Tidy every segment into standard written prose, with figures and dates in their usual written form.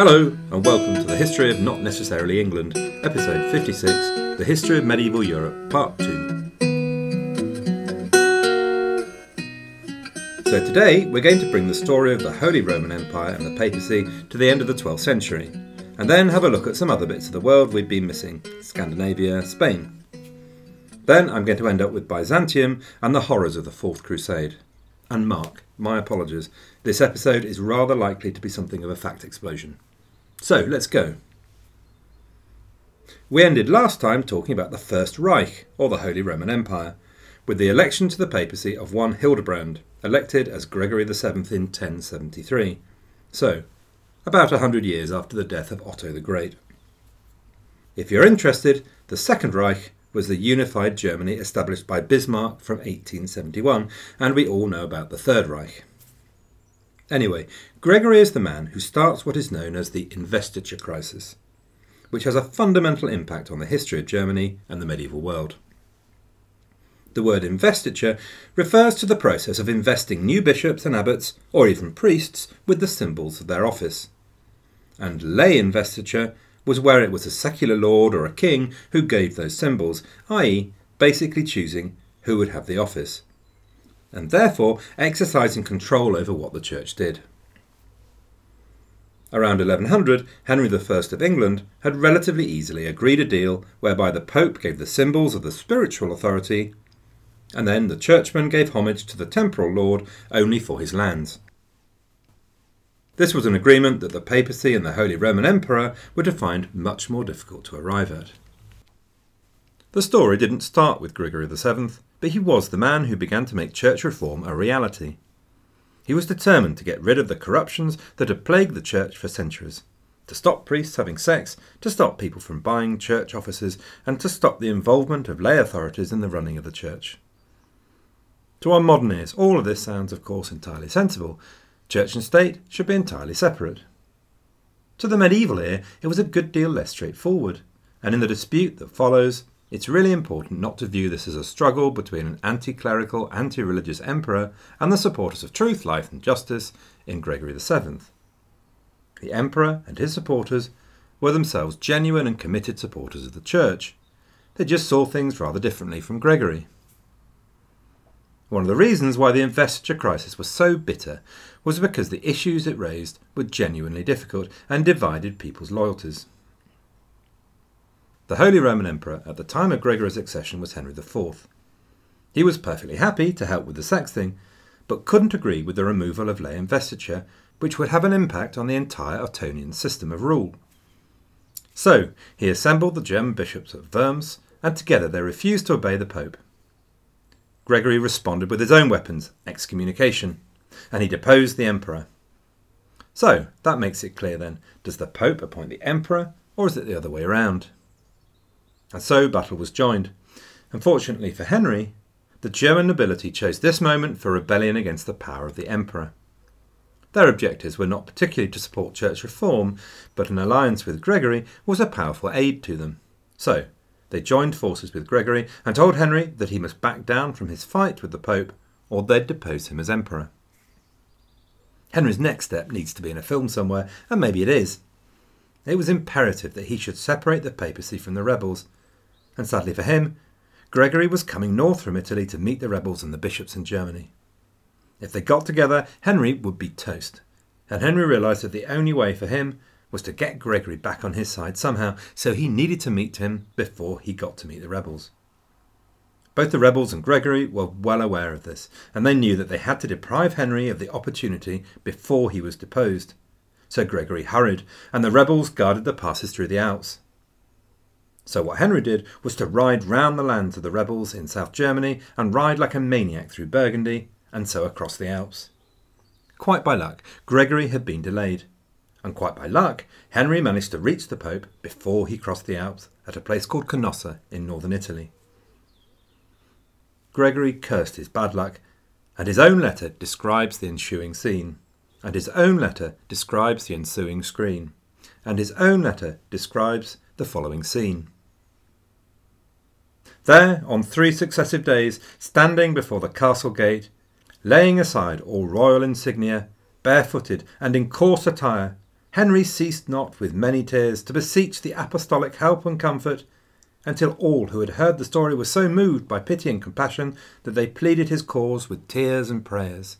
Hello and welcome to the History of Not Necessarily England, episode 56, The History of Medieval Europe, part 2. So today we're going to bring the story of the Holy Roman Empire and the papacy to the end of the 12th century, and then have a look at some other bits of the world we've been missing, Scandinavia, Spain. Then I'm going to end up with Byzantium and the horrors of the Fourth Crusade. And mark, my apologies, this episode is rather likely to be something of a fact explosion. So, let's go. We ended last time talking about the First Reich, or the Holy Roman Empire, with the election to the papacy of one Hildebrand, elected as Gregory VII in 1073. So, about 100 years after the death of Otto the Great. If you're interested, the Second Reich was the unified Germany established by Bismarck from 1871, and we all know about the Third Reich. Anyway, Gregory is the man who starts what is known as the investiture crisis, which has a fundamental impact on the history of Germany and the medieval world. The word investiture refers to the process of investing new bishops and abbots, or even priests, with the symbols of their office. And lay investiture was where it was a secular lord or a king who gave those symbols, i.e. basically choosing who would have the office, and therefore exercising control over what the church did. Around 1100, Henry I of England had relatively easily agreed a deal whereby the Pope gave the symbols of the spiritual authority, and then the churchman gave homage to the temporal lord only for his lands. This was an agreement that the papacy and the Holy Roman Emperor were to find much more difficult to arrive at. The story didn't start with Gregory VII, but he was the man who began to make church reform a reality. He was determined to get rid of the corruptions that had plagued the church for centuries, to stop priests having sex, to stop people from buying church offices, and to stop the involvement of lay authorities in the running of the church. To our modern ears, all of this sounds, of course, entirely sensible. Church and state should be entirely separate. To the medieval ear, it was a good deal less straightforward, and in the dispute that follows, it's really important not to view this as a struggle between an anti-clerical, anti-religious emperor and the supporters of truth, life and justice in Gregory VII. The emperor and his supporters were themselves genuine and committed supporters of the church. They just saw things rather differently from Gregory. One of the reasons why the investiture crisis was so bitter was because the issues it raised were genuinely difficult and divided people's loyalties. The Holy Roman Emperor at the time of Gregory's accession was Henry IV. He was perfectly happy to help with the sex thing, but couldn't agree with the removal of lay investiture, which would have an impact on the entire Ottonian system of rule. So he assembled the German bishops at Worms, and together they refused to obey the Pope. Gregory responded with his own weapons, excommunication, and he deposed the emperor. So, that makes it clear then, does the Pope appoint the emperor, or is it the other way around? And so battle was joined. Unfortunately for Henry, the German nobility chose this moment for rebellion against the power of the emperor. Their objectives were not particularly to support church reform, but an alliance with Gregory was a powerful aid to them. So, they joined forces with Gregory and told Henry that he must back down from his fight with the Pope or they'd depose him as emperor. Henry's next step needs to be in a film somewhere, and maybe it is. It was imperative that he should separate the papacy from the rebels, and sadly for him, Gregory was coming north from Italy to meet the rebels and the bishops in Germany. If they got together, Henry would be toast, and Henry realised that the only way for him was to get Gregory back on his side somehow, so he needed to meet him before he got to meet the rebels. Both the rebels and Gregory were well aware of this, and they knew that they had to deprive Henry of the opportunity before he was deposed. So Gregory hurried, and the rebels guarded the passes through the Alps. So what Henry did was to ride round the lands of the rebels in South Germany and ride like a maniac through Burgundy, and so across the Alps. Quite by luck, Gregory had been delayed. And quite by luck, Henry managed to reach the Pope before he crossed the Alps at a place called Canossa in northern Italy. Gregory cursed his bad luck, and his own letter describes the ensuing scene, and his own letter describes the ensuing screen, and his own letter describes the following scene. There, on 3 successive days, standing before the castle gate, laying aside all royal insignia, barefooted and in coarse attire, Henry ceased not with many tears to beseech the apostolic help and comfort, until all who had heard the story were so moved by pity and compassion that they pleaded his cause with tears and prayers.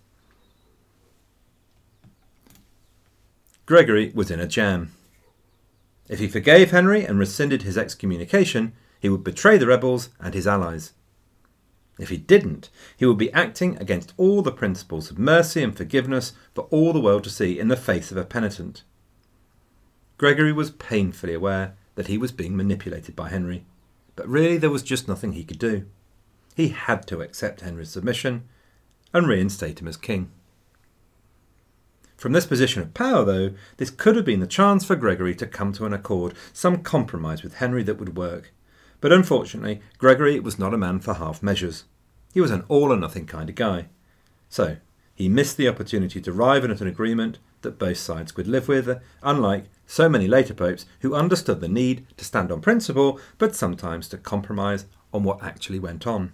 Gregory was in a jam. If he forgave Henry and rescinded his excommunication, he would betray the rebels and his allies. If he didn't, he would be acting against all the principles of mercy and forgiveness for all the world to see in the face of a penitent. Gregory was painfully aware that he was being manipulated by Henry, but really there was just nothing he could do. He had to accept Henry's submission and reinstate him as king. From this position of power, though, this could have been the chance for Gregory to come to an accord, some compromise with Henry that would work. But unfortunately, Gregory was not a man for half measures. He was an all-or-nothing kind of guy. So, he missed the opportunity to arrive at an agreement that both sides could live with, unlike so many later popes who understood the need to stand on principle, but sometimes to compromise on what actually went on.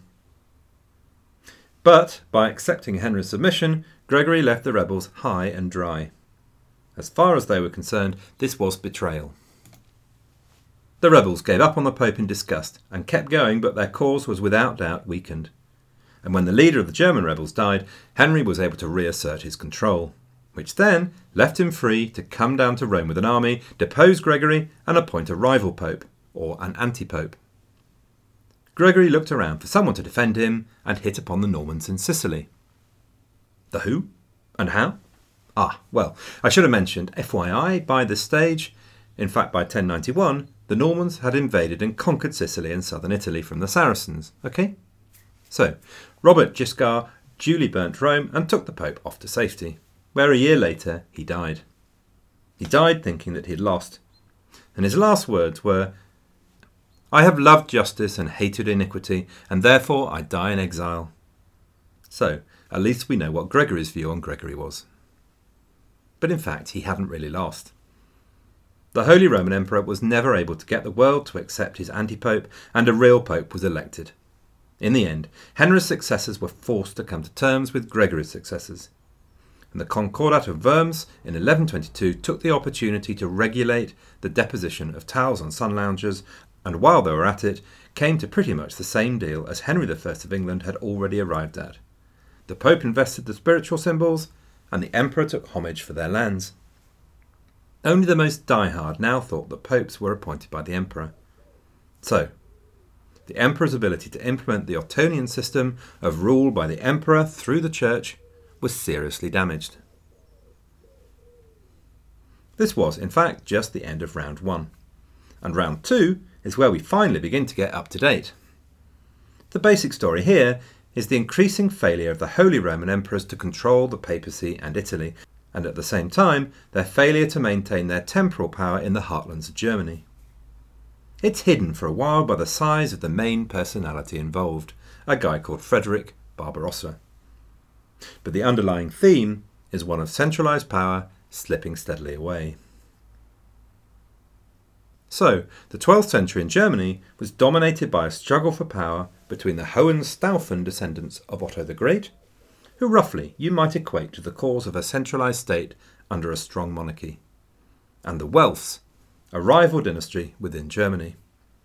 But, by accepting Henry's submission, Gregory left the rebels high and dry. As far as they were concerned, this was betrayal. The rebels gave up on the Pope in disgust and kept going, but their cause was without doubt weakened. And when the leader of the German rebels died, Henry was able to reassert his control, which then left him free to come down to Rome with an army, depose Gregory, and appoint a rival pope, or an anti-pope. Gregory looked around for someone to defend him and hit upon the Normans in Sicily. The who? And how? Well, I should have mentioned, FYI, by this stage, in fact by 1091, the Normans had invaded and conquered Sicily and southern Italy from the Saracens, okay? So, Robert Guiscard duly burnt Rome and took the Pope off to safety, where a year later he died. He died thinking that he had lost, and his last words were, "I have loved justice and hated iniquity, and therefore I die in exile." So, at least we know what Gregory's view on Gregory was. But in fact, he hadn't really lost. The Holy Roman Emperor was never able to get the world to accept his anti-pope, and a real pope was elected. In the end, Henry's successors were forced to come to terms with Gregory's successors. And the Concordat of Worms in 1122 took the opportunity to regulate the deposition of towels on sun loungers, and while they were at it, came to pretty much the same deal as Henry I of England had already arrived at. The Pope invested the spiritual symbols, and the Emperor took homage for their lands. Only the most diehard now thought that popes were appointed by the Emperor. So, the Emperor's ability to implement the Ottonian system of rule by the Emperor through the Church was seriously damaged. This was, in fact, just the end of round 1. And round 2 is where we finally begin to get up to date. The basic story here is the increasing failure of the Holy Roman Emperors to control the papacy and Italy, and at the same time their failure to maintain their temporal power in the heartlands of Germany. It's hidden for a while by the size of the main personality involved, a guy called Frederick Barbarossa. But the underlying theme is one of centralised power slipping steadily away. So, the 12th century in Germany was dominated by a struggle for power between the Hohenstaufen descendants of Otto the Great, who roughly you might equate to the cause of a centralised state under a strong monarchy, and the Welfs, a rival dynasty within Germany.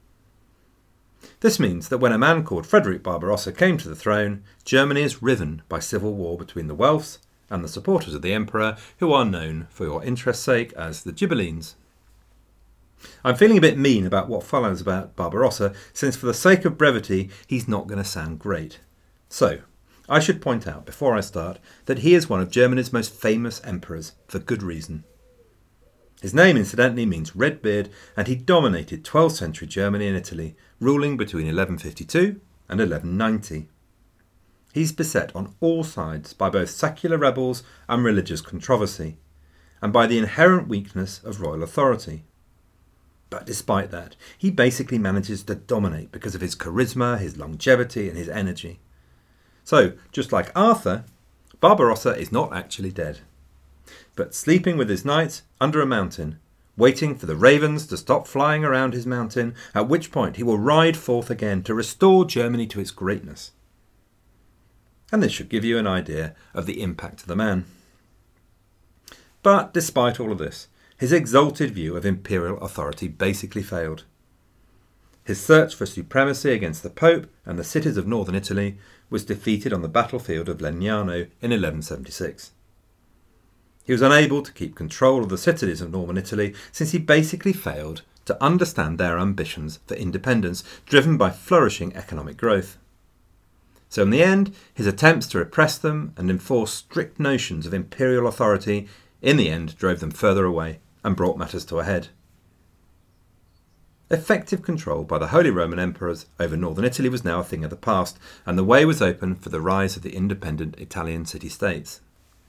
This means that when a man called Frederick Barbarossa came to the throne, Germany is riven by civil war between the Welfs and the supporters of the emperor, who are known, for your interest's sake, as the Ghibellines. I'm feeling a bit mean about what follows about Barbarossa, since for the sake of brevity, he's not going to sound great. So, I should point out before I start that he is one of Germany's most famous emperors, for good reason. His name incidentally means red beard, and he dominated 12th century Germany and Italy, ruling between 1152 and 1190. He's beset on all sides by both secular rebels and religious controversy, and by the inherent weakness of royal authority. But despite that, he basically manages to dominate because of his charisma, his longevity and his energy. So, just like Arthur, Barbarossa is not actually dead, but sleeping with his knights under a mountain, waiting for the ravens to stop flying around his mountain, at which point he will ride forth again to restore Germany to its greatness. And this should give you an idea of the impact of the man. But despite all of this, his exalted view of imperial authority basically failed. His search for supremacy against the Pope and the cities of northern Italy was defeated on the battlefield of Legnano in 1176. He was unable to keep control of the cities of northern Italy since he basically failed to understand their ambitions for independence, driven by flourishing economic growth. So in the end, his attempts to repress them and enforce strict notions of imperial authority in the end drove them further away and brought matters to a head. Effective control by the Holy Roman Emperors over northern Italy was now a thing of the past, and the way was open for the rise of the independent Italian city-states.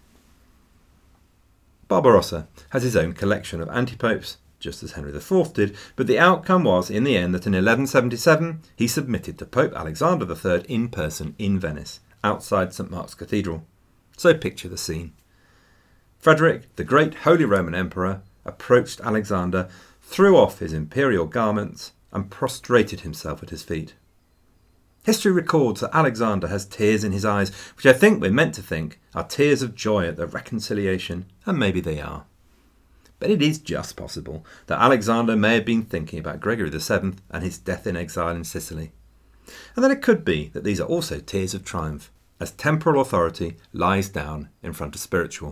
Barbarossa has his own collection of anti-popes, just as Henry IV did, but the outcome was, in the end, that in 1177 he submitted to Pope Alexander III in person in Venice, outside St. Mark's Cathedral. So picture the scene. Frederick, the great Holy Roman Emperor, approached Alexander, threw off his imperial garments, and prostrated himself at his feet. History records that Alexander has tears in his eyes, which I think we're meant to think are tears of joy at the reconciliation, and maybe they are. But it is just possible that Alexander may have been thinking about Gregory VII and his death in exile in Sicily. And then it could be that these are also tears of triumph, as temporal authority lies down in front of spiritual.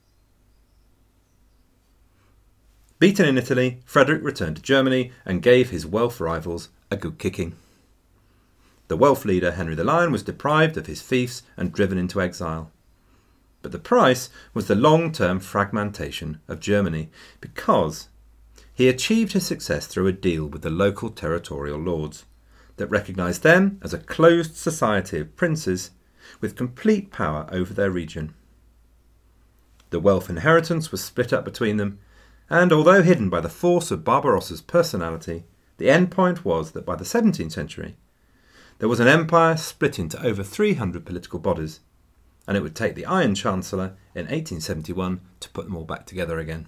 Beaten in Italy, Frederick returned to Germany and gave his Welf rivals a good kicking. The Welf leader Henry the Lion was deprived of his fiefs and driven into exile. But the price was the long-term fragmentation of Germany, because he achieved his success through a deal with the local territorial lords that recognised them as a closed society of princes with complete power over their region. The Welf inheritance was split up between them, and although hidden by the force of Barbarossa's personality, the end point was that by the 17th century there was an empire split into over 300 political bodies, and it would take the Iron Chancellor in 1871 to put them all back together again.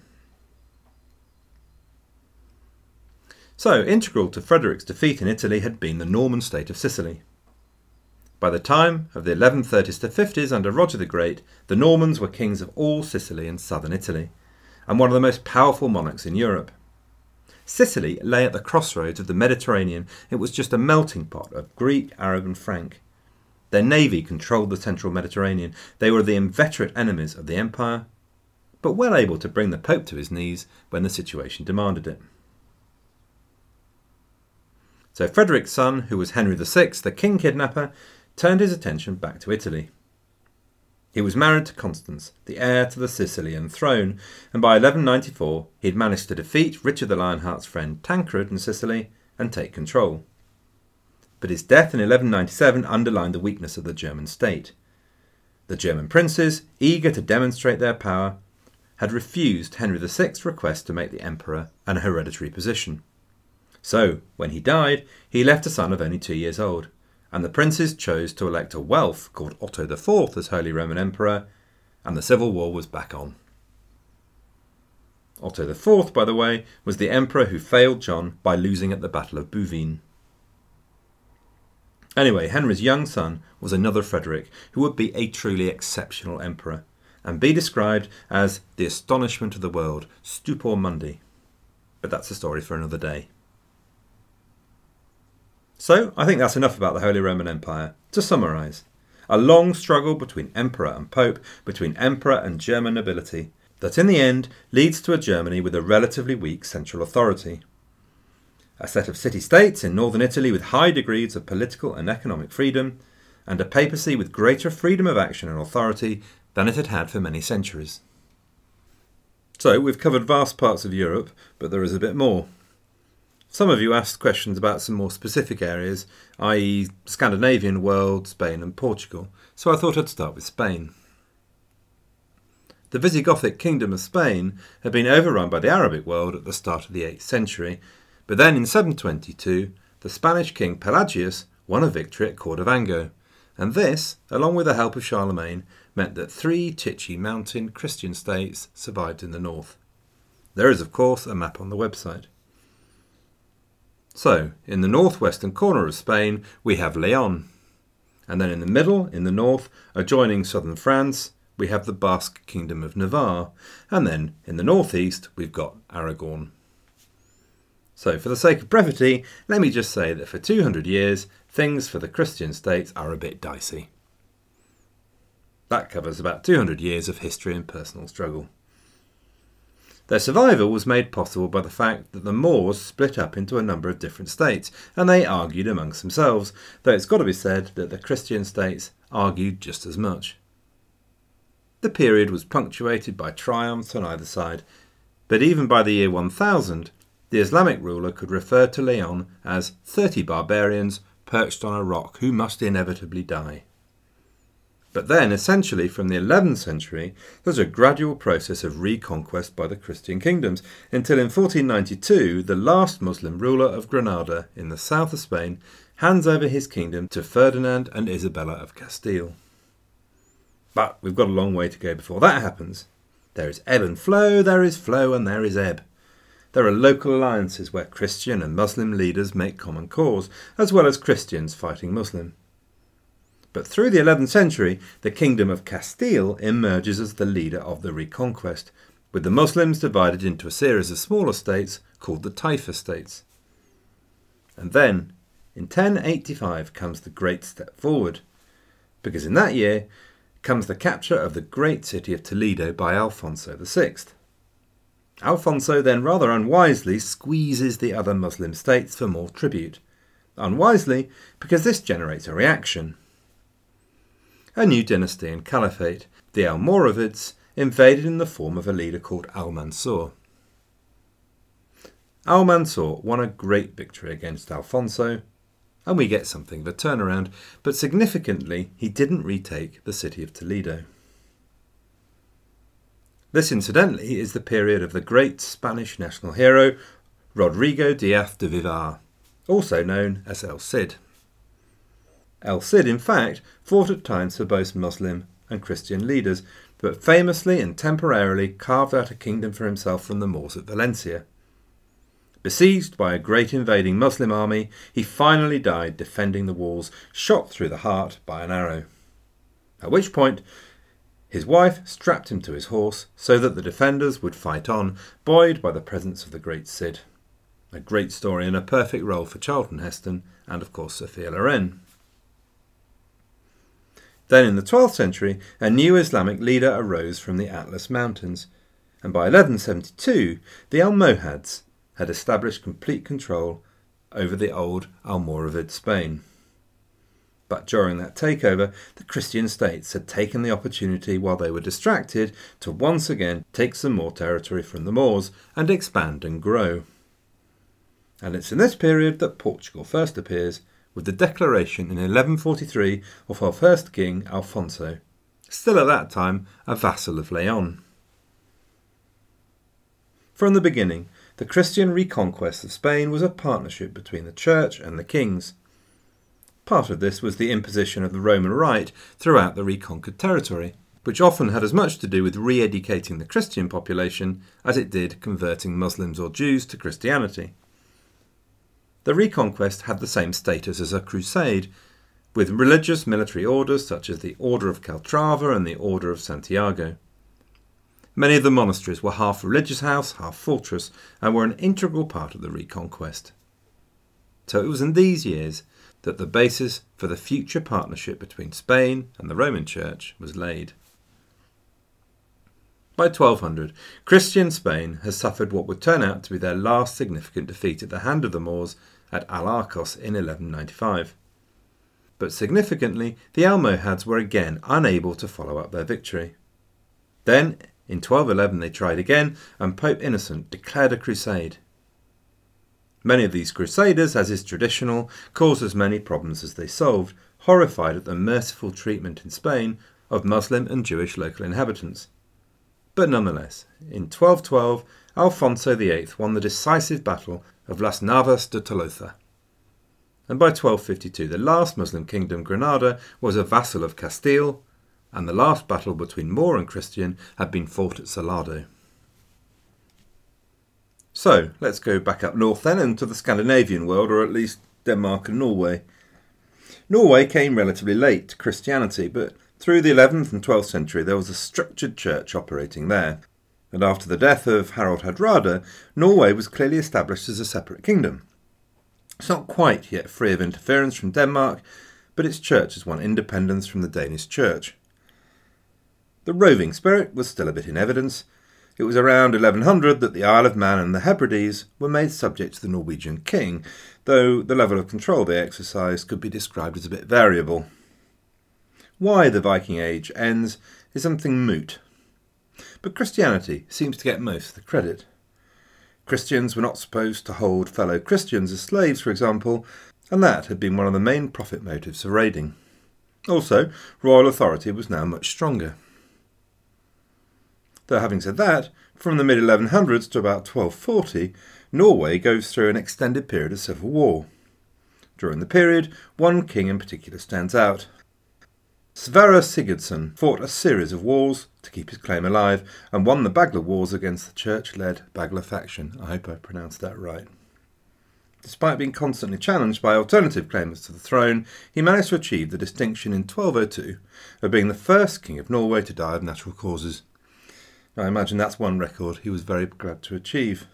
So, integral to Frederick's defeat in Italy had been the Norman state of Sicily. By the time of the 1130s to 50s under Roger the Great, the Normans were kings of all Sicily and southern Italy, and one of the most powerful monarchs in Europe. Sicily lay at the crossroads of the Mediterranean. It was just a melting pot of Greek, Arab and Frank. Their navy controlled the central Mediterranean. They were the inveterate enemies of the empire, but well able to bring the Pope to his knees when the situation demanded it. So Frederick's son, who was Henry VI, the king kidnapper, turned his attention back to Italy. He was married to Constance, the heir to the Sicilian throne, and by 1194 he had managed to defeat Richard the Lionheart's friend Tancred in Sicily and take control. But his death in 1197 underlined the weakness of the German state. The German princes, eager to demonstrate their power, had refused Henry VI's request to make the emperor an hereditary position. So, when he died, he left a son of only 2 years old, and the princes chose to elect a Welf called Otto IV as Holy Roman Emperor, and the civil war was back on. Otto IV, by the way, was the emperor who failed John by losing at the Battle of Bouvines. Anyway, Henry's young son was another Frederick, who would be a truly exceptional emperor, and be described as the astonishment of the world, stupor mundi. But that's a story for another day. So, I think that's enough about the Holy Roman Empire. To summarise, a long struggle between emperor and pope, between emperor and German nobility, that in the end leads to a Germany with a relatively weak central authority. A set of city-states in northern Italy with high degrees of political and economic freedom, and a papacy with greater freedom of action and authority than it had had for many centuries. So, we've covered vast parts of Europe, but there is a bit more. Some of you asked questions about some more specific areas, i.e. Scandinavian world, Spain and Portugal, so I thought I'd start with Spain. The Visigothic kingdom of Spain had been overrun by the Arabic world at the start of the 8th century, but then in 722 the Spanish king Pelagius won a victory at Cordovango, and this, along with the help of Charlemagne, meant that 3 Tichy mountain Christian states survived in the north. There is, of course, a map on the website. So, in the northwestern corner of Spain, we have Leon. And then in the middle, in the north, adjoining southern France, we have the Basque Kingdom of Navarre, and then in the northeast we've got Aragon. So for the sake of brevity, let me just say that for 200 years, things for the Christian states are a bit dicey. That covers about 200 years of history and personal struggle. Their survival was made possible by the fact that the Moors split up into a number of different states, and they argued amongst themselves, though it's got to be said that the Christian states argued just as much. The period was punctuated by triumphs on either side, but even by the year 1000, the Islamic ruler could refer to Leon as 30 barbarians perched on a rock who must inevitably die. But then, essentially from the 11th century, there's a gradual process of reconquest by the Christian kingdoms, until in 1492 the last Muslim ruler of Granada in the south of Spain hands over his kingdom to Ferdinand and Isabella of Castile. But we've got a long way to go before that happens. There is ebb and flow, there is flow and there is ebb. There are local alliances where Christian and Muslim leaders make common cause, as well as Christians fighting Muslim. But through the 11th century, the Kingdom of Castile emerges as the leader of the reconquest, with the Muslims divided into a series of smaller states called the Taifa states. And then, in 1085 comes the great step forward, because in that year comes the capture of the great city of Toledo by Alfonso VI. Alfonso then rather unwisely squeezes the other Muslim states for more tribute. Unwisely because this generates a reaction. A new dynasty and caliphate, the Almoravids, invaded in the form of a leader called Al-Mansur. Al-Mansur won a great victory against Alfonso, and we get something of a turnaround, but significantly he didn't retake the city of Toledo. This, incidentally, is the period of the great Spanish national hero Rodrigo Díaz de Vivar, also known as El Cid. El Cid, in fact, fought at times for both Muslim and Christian leaders, but famously and temporarily carved out a kingdom for himself from the Moors at Valencia. Besieged by a great invading Muslim army, he finally died defending the walls, shot through the heart by an arrow. At which point, his wife strapped him to his horse so that the defenders would fight on, buoyed by the presence of the great Cid. A great story and a perfect role for Charlton Heston and, of course, Sophia Loren. Then in the 12th century, a new Islamic leader arose from the Atlas Mountains, and by 1172 the Almohads had established complete control over the old Almoravid Spain. But during that takeover, the Christian states had taken the opportunity while they were distracted to once again take some more territory from the Moors and expand and grow. And it's in this period that Portugal first appears, with the declaration in 1143 of her first king, Alfonso, still at that time a vassal of Leon. From the beginning, the Christian reconquest of Spain was a partnership between the Church and the kings. Part of this was the imposition of the Roman Rite throughout the reconquered territory, which often had as much to do with re-educating the Christian population as it did converting Muslims or Jews to Christianity. The reconquest had the same status as a crusade, with religious military orders such as the Order of Calatrava and the Order of Santiago. Many of the monasteries were half religious house, half fortress, and were an integral part of the reconquest. So it was in these years that the basis for the future partnership between Spain and the Roman Church was laid. By 1200, Christian Spain has suffered what would turn out to be their last significant defeat at the hand of the Moors at Al-Arcos in 1195. But significantly, the Almohads were again unable to follow up their victory. Then, in 1211 they tried again, and Pope Innocent declared a crusade. Many of these crusaders, as is traditional, caused as many problems as they solved, horrified at the merciful treatment in Spain of Muslim and Jewish local inhabitants. But nonetheless, in 1212, Alfonso VIII won the decisive battle of Las Navas de Tolosa. And by 1252, the last Muslim kingdom, Granada, was a vassal of Castile, and the last battle between Moor and Christian had been fought at Salado. So, let's go back up north then into the Scandinavian world, or at least Denmark and Norway. Norway came relatively late to Christianity, but Through the 11th and 12th century there was a structured church operating there, and after the death of Harald Hardrada, Norway was clearly established as a separate kingdom. It's not quite yet free of interference from Denmark, but its church has won independence from the Danish church. The roving spirit was still a bit in evidence. It was around 1100 that the Isle of Man and the Hebrides were made subject to the Norwegian king, though the level of control they exercised could be described as a bit variable. Why the Viking Age ends is something moot, but Christianity seems to get most of the credit. Christians were not supposed to hold fellow Christians as slaves, for example, and that had been one of the main profit motives for raiding. Also, royal authority was now much stronger. Though having said that, from the mid-1100s to about 1240, Norway goes through an extended period of civil war. During the period, one king in particular stands out. Sverre Sigurdsson fought a series of wars to keep his claim alive and won the Bagler Wars against the church-led Bagler faction. I hope I pronounced that right. Despite being constantly challenged by alternative claimants to the throne, he managed to achieve the distinction in 1202 of being the first king of Norway to die of natural causes. I imagine that's one record he was very glad to achieve.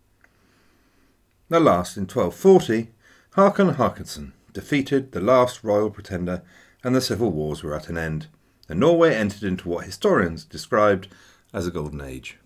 At last, in 1240, Håkon Håkonsson defeated the last royal pretender and the civil wars were at an end, and Norway entered into what historians described as a golden age.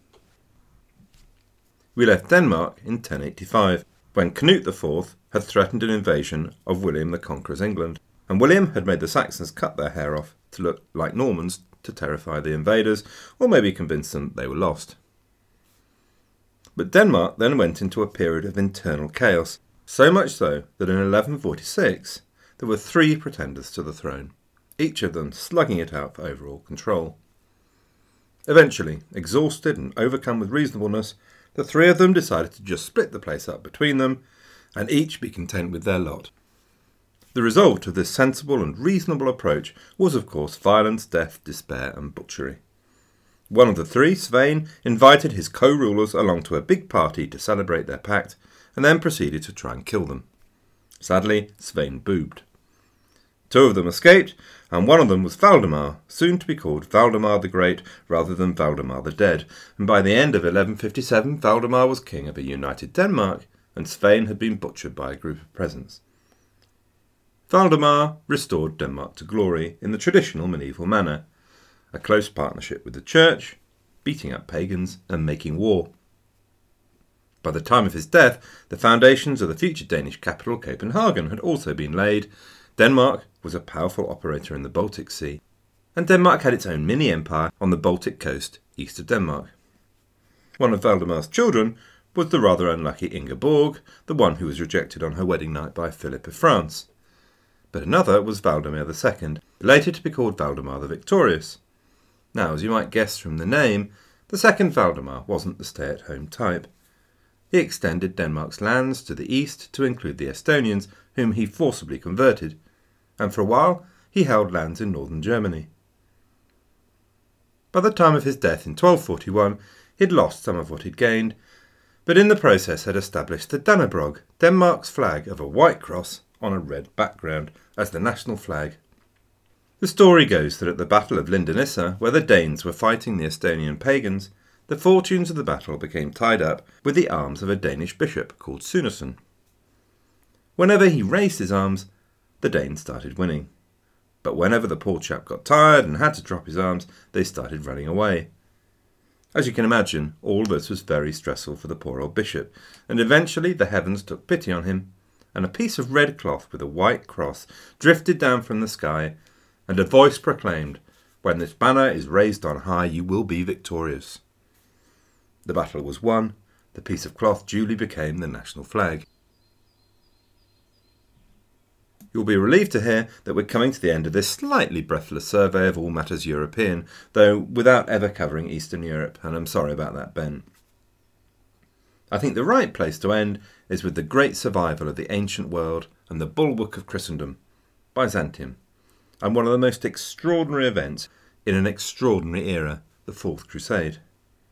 We left Denmark in 1085, when Canute IV had threatened an invasion of William the Conqueror's England, and William had made the Saxons cut their hair off to look like Normans to terrify the invaders, or maybe convince them they were lost. But Denmark then went into a period of internal chaos, so much so that in 1146 there were 3 pretenders to the throne, each of them slugging it out for overall control. Eventually, exhausted and overcome with reasonableness, the 3 of them decided to just split the place up between them, and each be content with their lot. The result of this sensible and reasonable approach was, of course, violence, death, despair, and butchery. One of the 3, Svein, invited his co-rulers along to a big party to celebrate their pact, and then proceeded to try and kill them. Sadly, Svein boobed. 2 of them escaped, and one of them was Valdemar, soon to be called Valdemar the Great rather than Valdemar the Dead, and by the end of 1157 Valdemar was king of a united Denmark, and Svein had been butchered by a group of peasants. Valdemar restored Denmark to glory in the traditional medieval manner, a close partnership with the church, beating up pagans and making war. By the time of his death, the foundations of the future Danish capital, Copenhagen, had also been laid. Denmark was a powerful operator in the Baltic Sea, and Denmark had its own mini-empire on the Baltic coast east of Denmark. One of Valdemar's children was the rather unlucky Ingeborg, the one who was rejected on her wedding night by Philip of France. But another was Valdemar II, later to be called Valdemar the Victorious. Now, as you might guess from the name, the second Valdemar wasn't the stay-at-home type. He extended Denmark's lands to the east to include the Estonians, whom he forcibly converted, and for a while he held lands in northern Germany. By the time of his death in 1241, he had lost some of what he'd gained, but in the process had established the Dannebrog, Denmark's flag of a white cross on a red background, as the national flag. The story goes that at the Battle of Lindenissa, where the Danes were fighting the Estonian pagans, the fortunes of the battle became tied up with the arms of a Danish bishop called Sunesson. Whenever he raised his arms, the Danes started winning. But whenever the poor chap got tired and had to drop his arms, they started running away. As you can imagine, all this was very stressful for the poor old bishop, and eventually the heavens took pity on him, and a piece of red cloth with a white cross drifted down from the sky, and a voice proclaimed, "When this banner is raised on high, you will be victorious." The battle was won. The piece of cloth duly became the national flag. You'll be relieved to hear that we're coming to the end of this slightly breathless survey of all matters European, though without ever covering Eastern Europe, and I'm sorry about that, Ben. I think the right place to end is with the great survival of the ancient world and the bulwark of Christendom, Byzantium, and one of the most extraordinary events in an extraordinary era, the Fourth Crusade.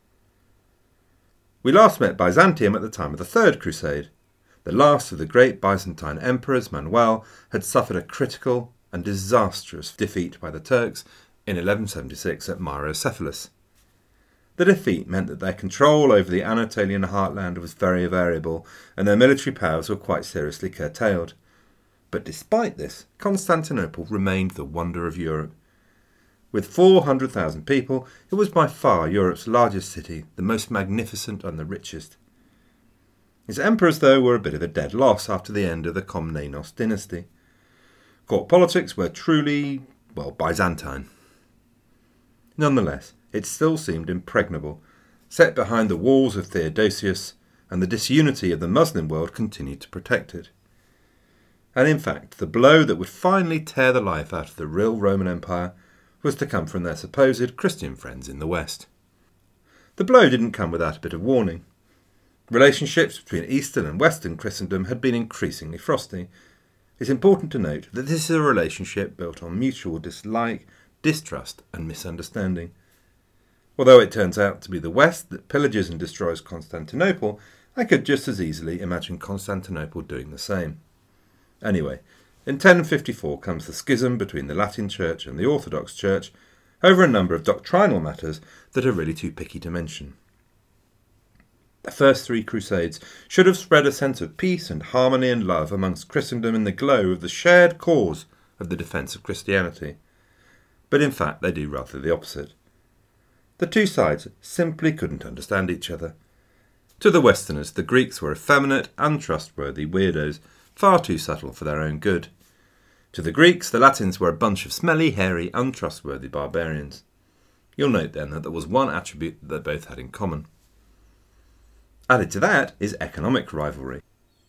We last met Byzantium at the time of the Third Crusade. The last of the great Byzantine emperors, Manuel, had suffered a critical and disastrous defeat by the Turks in 1176 at Myrocephalus. The defeat meant that their control over the Anatolian heartland was very variable, and their military powers were quite seriously curtailed. But despite this, Constantinople remained the wonder of Europe. With 400,000 people, it was by far Europe's largest city, the most magnificent and the richest. Its emperors, though, were a bit of a dead loss after the end of the Komnenos dynasty. Court politics were truly, Byzantine. Nonetheless, it still seemed impregnable, set behind the walls of Theodosius, and the disunity of the Muslim world continued to protect it. And in fact, the blow that would finally tear the life out of the real Roman Empire was to come from their supposed Christian friends in the West. The blow didn't come without a bit of warning. Relationships between Eastern and Western Christendom had been increasingly frosty. It's important to note that this is a relationship built on mutual dislike, distrust and misunderstanding. Although it turns out to be the West that pillages and destroys Constantinople, I could just as easily imagine Constantinople doing the same. Anyway, in 1054 comes the schism between the Latin Church and the Orthodox Church over a number of doctrinal matters that are really too picky to mention. The first three crusades should have spread a sense of peace and harmony and love amongst Christendom in the glow of the shared cause of the defence of Christianity. But in fact they do rather the opposite. The two sides simply couldn't understand each other. To the Westerners, the Greeks were effeminate, untrustworthy weirdos, far too subtle for their own good. To the Greeks, the Latins were a bunch of smelly, hairy, untrustworthy barbarians. You'll note then that there was one attribute that they both had in common. Added to that is economic rivalry.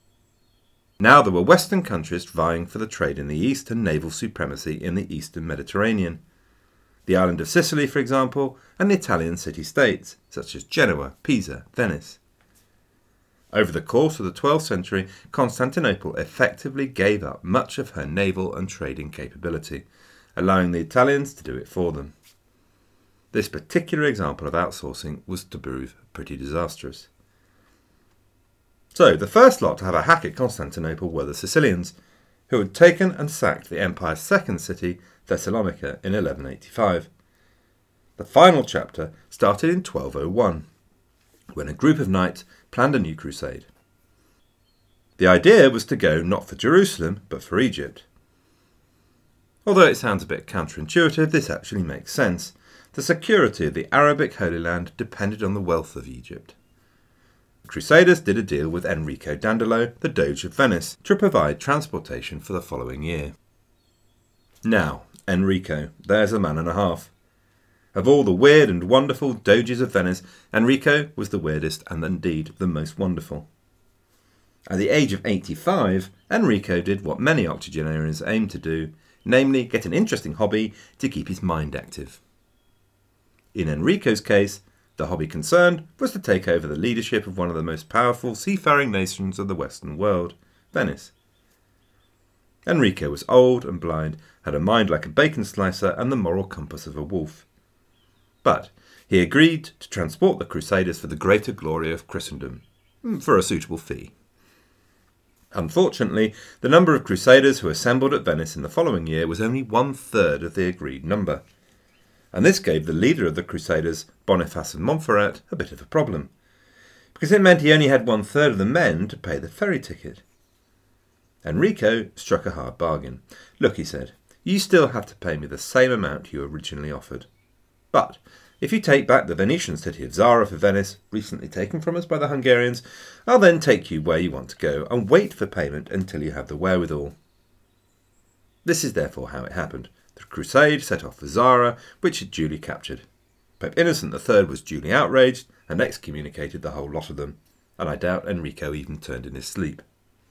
Now there were Western countries vying for the trade in the East and naval supremacy in the Eastern Mediterranean. The island of Sicily, for example, and the Italian city-states, such as Genoa, Pisa, Venice. Over the course of the 12th century, Constantinople effectively gave up much of her naval and trading capability, allowing the Italians to do it for them. This particular example of outsourcing was to prove pretty disastrous. So, the first lot to have a hack at Constantinople were the Sicilians, who had taken and sacked the empire's second city, Thessalonica, in 1185. The final chapter started in 1201, when a group of knights planned a new crusade. The idea was to go not for Jerusalem, but for Egypt. Although it sounds a bit counterintuitive, this actually makes sense. The security of the Arabic Holy Land depended on the wealth of Egypt. The Crusaders did a deal with Enrico Dandolo, the Doge of Venice, to provide transportation for the following year. Now, Enrico, there's a man and a half. Of all the weird and wonderful Doges of Venice, Enrico was the weirdest and indeed the most wonderful. At the age of 85, Enrico did what many octogenarians aim to do, namely get an interesting hobby to keep his mind active. In Enrico's case, the hobby concerned was to take over the leadership of one of the most powerful seafaring nations of the Western world, Venice. Enrico was old and blind, had a mind like a bacon slicer and the moral compass of a wolf. But he agreed to transport the Crusaders for the greater glory of Christendom, for a suitable fee. Unfortunately, the number of Crusaders who assembled at Venice in the following year was only 1/3 of the agreed number, and this gave the leader of the Crusaders, Boniface of Montferrat, a bit of a problem, because it meant he only had 1/3 of the men to pay the ferry ticket. Enrico struck a hard bargain. "Look," he said, "you still have to pay me the same amount you originally offered. But if you take back the Venetian city of Zara for Venice, recently taken from us by the Hungarians, I'll then take you where you want to go and wait for payment until you have the wherewithal." This is therefore how it happened. The crusade set off for Zara, which it duly captured. Pope Innocent III was duly outraged and excommunicated the whole lot of them, and I doubt Enrico even turned in his sleep.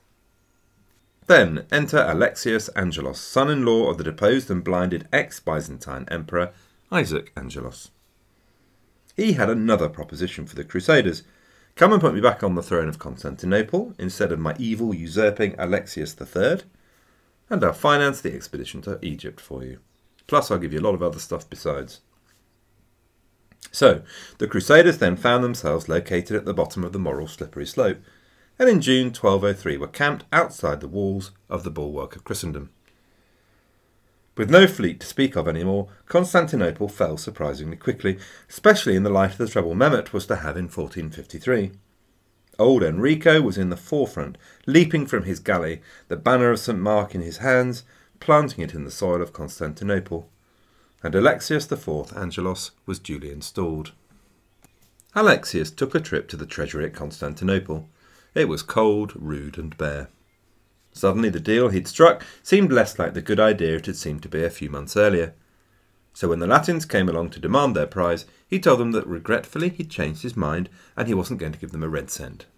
Then enter Alexius Angelos, son-in-law of the deposed and blinded ex-Byzantine emperor Isaac Angelos. He had another proposition for the Crusaders. "Come and put me back on the throne of Constantinople instead of my evil usurping Alexius III, and I'll finance the expedition to Egypt for you. Plus I'll give you a lot of other stuff besides." So, the Crusaders then found themselves located at the bottom of the moral slippery slope, and in June 1203 were camped outside the walls of the bulwark of Christendom. With no fleet to speak of anymore, Constantinople fell surprisingly quickly, especially in the light of the trouble Mehmet was to have in 1453. Old Enrico was in the forefront, leaping from his galley, the banner of St. Mark in his hands, planting it in the soil of Constantinople. And Alexius IV Angelos was duly installed. Alexius took a trip to the treasury at Constantinople. It was cold, rude and bare. Suddenly the deal he'd struck seemed less like the good idea it had seemed to be a few months earlier. So when the Latins came along to demand their prize, he told them that regretfully he'd changed his mind and he wasn't going to give them a red cent.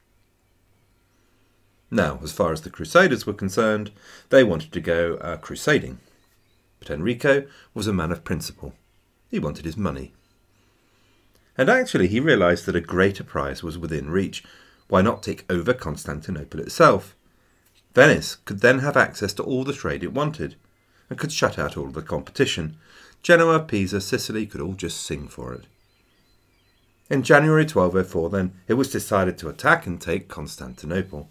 Now, as far as the Crusaders were concerned, they wanted to go crusading. But Enrico was a man of principle. He wanted his money. And actually he realised that a greater prize was within reach. Why not take over Constantinople itself? Venice could then have access to all the trade it wanted, and could shut out all the competition. Genoa, Pisa, Sicily could all just sing for it. In January 1204, then, it was decided to attack and take Constantinople.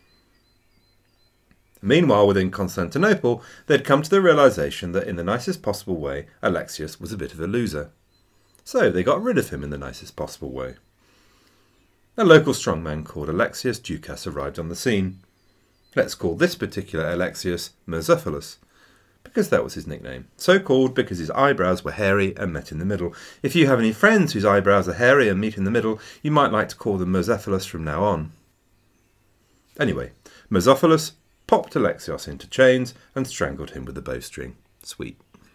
Meanwhile, within Constantinople, they'd come to the realisation that in the nicest possible way, Alexius was a bit of a loser. So they got rid of him in the nicest possible way. A local strongman called Alexius Ducas arrived on the scene. Let's call this particular Alexius Murzophilus, because that was his nickname. So called because his eyebrows were hairy and met in the middle. If you have any friends whose eyebrows are hairy and meet in the middle, you might like to call them Murzophilus from now on. Anyway, Murzophilus popped Alexios into chains and strangled him with a bowstring. Sweet.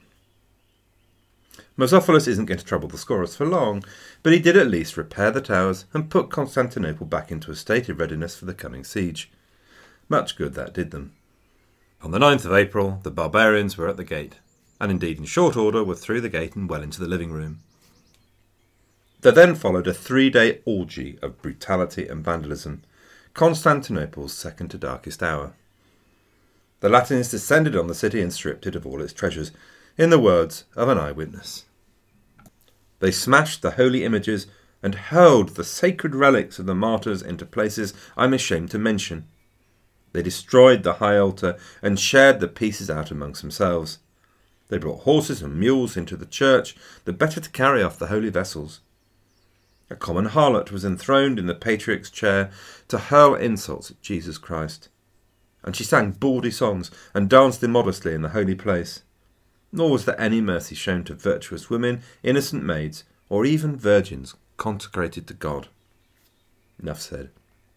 Murzophilus isn't going to trouble the scorers for long, but he did at least repair the towers and put Constantinople back into a state of readiness for the coming siege. Much good that did them. On the 9th of April, the barbarians were at the gate, and indeed in short order were through the gate and well into the living room. There then followed a 3-day orgy of brutality and vandalism, Constantinople's second to darkest hour. The Latins descended on the city and stripped it of all its treasures, in the words of an eyewitness. They smashed the holy images and hurled the sacred relics of the martyrs into places I'm ashamed to mention. They destroyed the high altar and shared the pieces out amongst themselves. They brought horses and mules into the church, the better to carry off the holy vessels. A common harlot was enthroned in the patriarch's chair to hurl insults at Jesus Christ. And she sang bawdy songs and danced immodestly in the holy place. Nor was there any mercy shown to virtuous women, innocent maids, or even virgins consecrated to God. Enough said.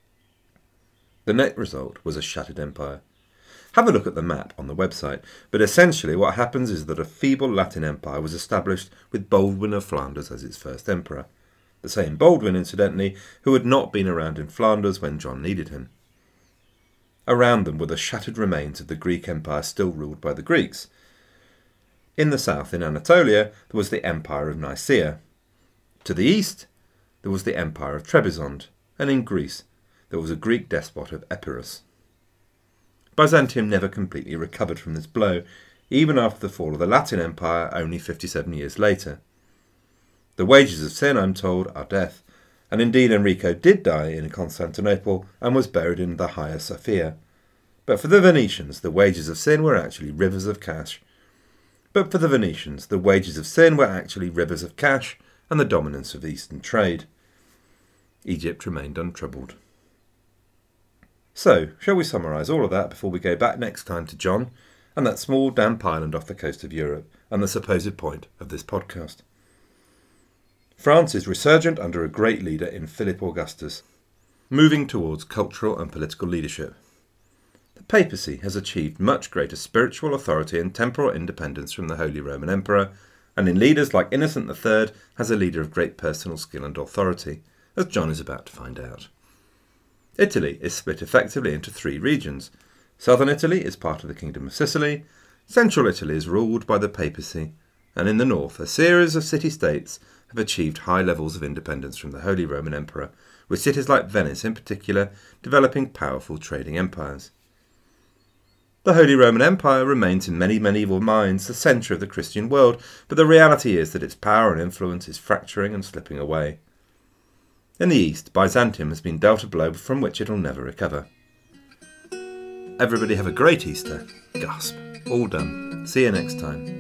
The net result was a shattered empire. Have a look at the map on the website, but essentially what happens is that a feeble Latin empire was established with Baldwin of Flanders as its first emperor. The same Baldwin, incidentally, who had not been around in Flanders when John needed him. Around them were the shattered remains of the Greek Empire still ruled by the Greeks. In the south, in Anatolia, there was the Empire of Nicaea. To the east, there was the Empire of Trebizond, and in Greece, there was a Greek despot of Epirus. Byzantium never completely recovered from this blow, even after the fall of the Latin Empire only 57 years later. The wages of sin, I'm told, are death, and indeed Enrico did die in Constantinople and was buried in the Hagia Sophia. But for the Venetians, the wages of sin were actually rivers of cash. and the dominance of Eastern trade. Egypt remained untroubled. So, shall we summarise all of that before we go back next time to John and that small damp island off the coast of Europe and the supposed point of this podcast? France is resurgent under a great leader in Philip Augustus, moving towards cultural and political leadership. The papacy has achieved much greater spiritual authority and temporal independence from the Holy Roman Emperor, and in leaders like Innocent III has a leader of great personal skill and authority, as John is about to find out. Italy is split effectively into 3 regions. Southern Italy is part of the Kingdom of Sicily, Central Italy is ruled by the papacy, and in the north a series of city-states have achieved high levels of independence from the Holy Roman Emperor, with cities like Venice in particular developing powerful trading empires. The Holy Roman Empire remains in many medieval minds the centre of the Christian world, but the reality is that its power and influence is fracturing and slipping away. In the east, Byzantium has been dealt a blow from which it will never recover. Everybody have a great Easter. Gasp. All done. See you next time.